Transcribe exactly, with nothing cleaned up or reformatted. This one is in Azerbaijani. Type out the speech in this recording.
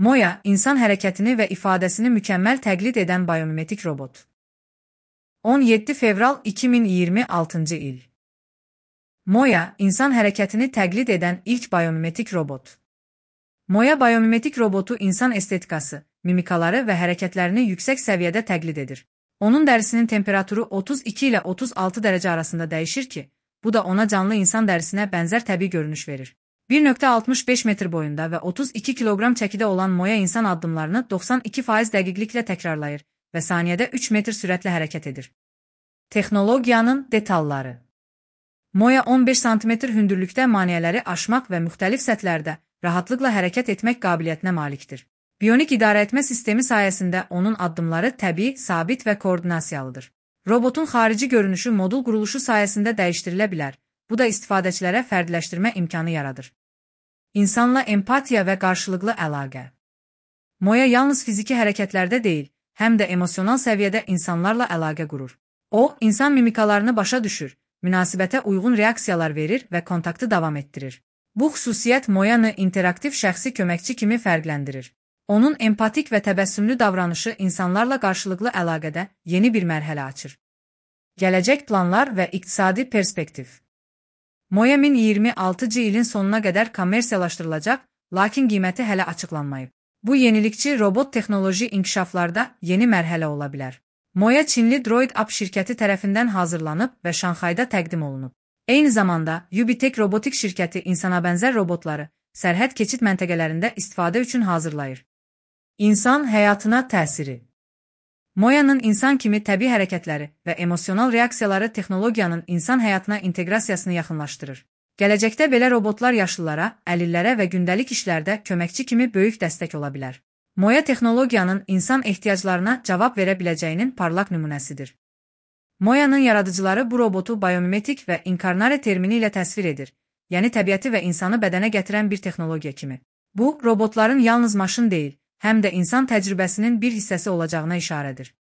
Moya, insan hərəkətini və ifadəsini mükəmməl təqlid edən biomimetik robot. on yeddi fevral iki min iyirmi altıncı il. Moya, insan hərəkətini təqlid edən ilk biomimetik robot. Moya biomimetik robotu insan estetikası, mimikaları və hərəkətlərini yüksək səviyyədə təqlid edir. Onun dərisinin temperaturu otuz iki ilə otuz altı dərəcə arasında dəyişir ki, bu da ona canlı insan dərisinə bənzər təbii görünüş verir. bir nöqtə altmış beş metr boyunda və otuz iki kiloqram çəkidə olan Moya insan addımlarını doxsan iki faiz dəqiqliklə təkrarlayır və saniyədə üç metr sürətlə hərəkət edir. Texnologiyanın detalları. Moya on beş santimetr hündürlükdə maneələri aşmaq və müxtəlif səthlərdə rahatlıqla hərəkət etmək qabiliyyətinə malikdir. Bionik idarəetmə sistemi sayəsində onun addımları təbii, sabit və koordinasiyalıdır. Robotun xarici görünüşü modul quruluşu sayəsində dəyişdirilə bilər, bu da istifadəçilərə fərdləşdirmə imkanı yaradır. İnsanla empatiya və qarşılıqlı əlaqə. Moya yalnız fiziki hərəkətlərdə deyil, həm də emosional səviyyədə insanlarla əlaqə qurur. O, insan mimikalarını başa düşür, münasibətə uyğun reaksiyalar verir və kontaktı davam etdirir. Bu xüsusiyyət Moyanı interaktiv şəxsi köməkçi kimi fərqləndirir. Onun empatik və təbəssümlü davranışı insanlarla qarşılıqlı əlaqədə yeni bir mərhələ açır. Gələcək planlar və iqtisadi perspektiv. Moya min iyirmi altıncı ilin sonuna qədər kommersiyalaşdırılacaq, lakin qiyməti hələ açıqlanmayıb. Bu yenilikçi robot texnoloji inkişaflarda yeni mərhələ ola bilər. Moya Çinli Droid App şirkəti tərəfindən hazırlanıb və Şanxayda təqdim olunub. Eyni zamanda, Yubitek robotik şirkəti insanabənzər robotları sərhəd keçid məntəqələrində istifadə üçün hazırlayır. İnsan həyatına təsiri. Moyanın insan kimi təbii hərəkətləri və emosional reaksiyaları texnologiyanın insan həyatına inteqrasiyasını yaxınlaşdırır. Gələcəkdə belə robotlar yaşlılara, əlillərə və gündəlik işlərdə köməkçi kimi böyük dəstək ola bilər. Moya texnologiyanın insan ehtiyaclarına cavab verə biləcəyinin parlaq nümunəsidir. Moyanın yaradıcıları bu robotu biomimetik və inkarnare termini ilə təsvir edir, yəni təbiəti və insanı bədənə gətirən bir texnologiya kimi. Bu, robotların yalnız maşın deyil, həm də insan təcrübəsinin bir hissəsi olacağına işarədir.